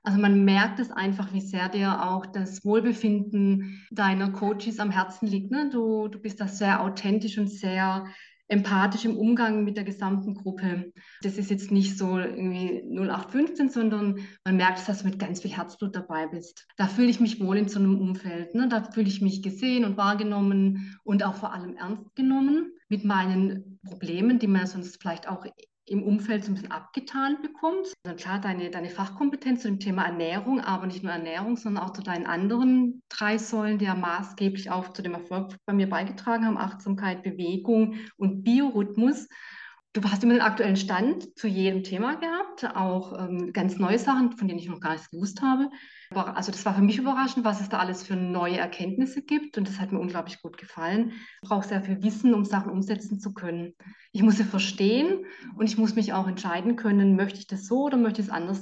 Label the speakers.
Speaker 1: Also man merkt es einfach, wie sehr dir auch das Wohlbefinden deiner Coaches am Herzen liegt. Ne? Du bist da sehr authentisch und sehr empathisch im Umgang mit der gesamten Gruppe. Das ist jetzt nicht so irgendwie 0815, sondern man merkt, dass du mit ganz viel Herzblut dabei bist. Da fühle ich mich wohl in so einem Umfeld. Ne? Da fühle ich mich gesehen und wahrgenommen und auch vor allem ernst genommen mit meinen Problemen, die man sonst vielleicht auch im Umfeld so ein bisschen abgetan bekommt. Also klar, deine Fachkompetenz zu dem Thema Ernährung, aber nicht nur Ernährung, sondern auch zu deinen anderen drei Säulen, die ja maßgeblich auch zu dem Erfolg bei mir beigetragen haben: Achtsamkeit, Bewegung und Biorhythmus. Du hast immer den aktuellen Stand zu jedem Thema gehabt, auch ganz neue Sachen, von denen ich noch gar nichts gewusst habe. Aber, also das war für mich überraschend, was es da alles für neue Erkenntnisse gibt, und das hat mir unglaublich gut gefallen. Ich brauche sehr viel Wissen, um Sachen umsetzen zu können. Ich muss sie verstehen und ich muss mich auch entscheiden können, möchte ich das so oder möchte ich es anders